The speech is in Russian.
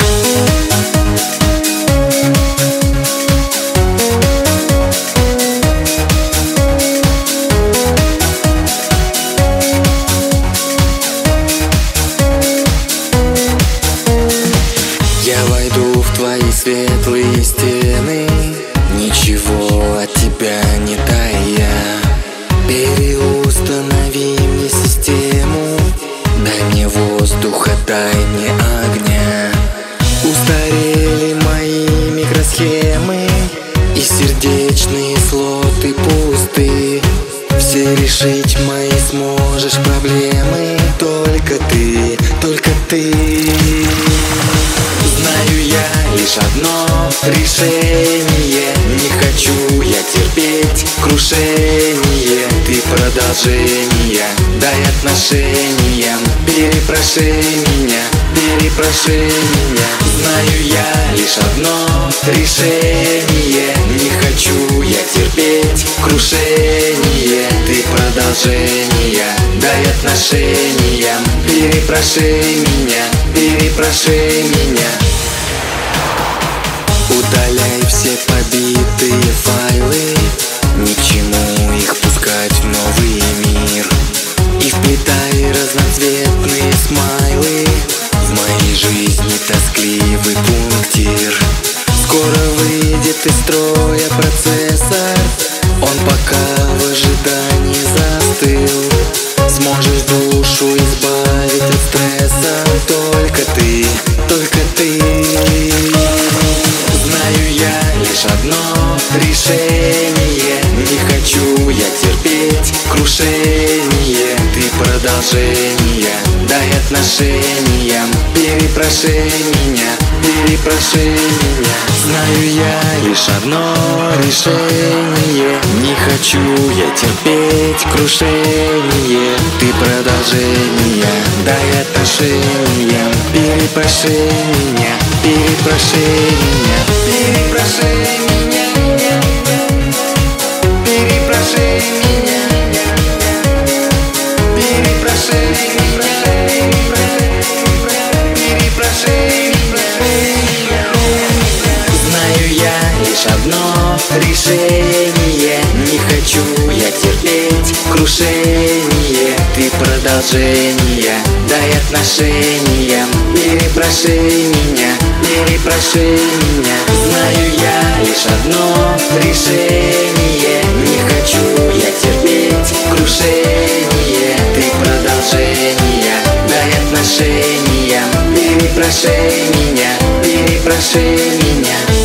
Я войду в твои светлые стены, ничего от тебя не тая. Переустанови мне систему, дай мне воздуха, дай мне огня. Устарели мои микросхемы, и сердечные слоты пусты. Все решить мои сможешь проблемы, только ты, только ты. Знаю я лишь одно решение, не хочу я терпеть крушение. Ты продолжение, дай отношениям, перепроши меня, перепроши меня. Знаю я лишь одно решение, не хочу я терпеть крушение. Ты продолжение, дай отношениям, перепроши меня, перепроши меня. Удаляй все побитые файлы, ни к чему их пускать в новый мир. И вплетай разноцветные смайлы в моей жизни тоскливый пунктир. Скоро выйдет из строя процессор, он пока в ожидании застыл. Сможешь душу избавить от стресса, только ты, только ты. Знаю я лишь одно решение, не хочу я терпеть крушение. Ты продолжение, дай отношениям, перепроши меня, перепроши меня. Знаю я лишь одно решение, не хочу я терпеть крушение. Ты продолжение, дай отношениям, перепроши меня, перепроши меня, перепроши меня, перепроши меня, перепроши меня, перепроши меня. Знаю я лишь одно решение, не хочу я терпеть крушение. Ты продолжение, дай отношениям, перепроши меня, перепроши меня. Знаю я лишь одно решение, не хочу я терпеть крушение. Ты продолжение, дай отношениям, перепроши меня, перепроши меня.